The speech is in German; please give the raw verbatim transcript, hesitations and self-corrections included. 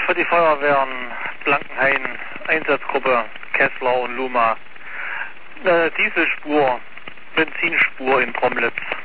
für die Feuerwehren Blankenhain, Einsatzgruppe Kessler und Luma. Äh, Dieselspur, Benzinspur in Promlitz.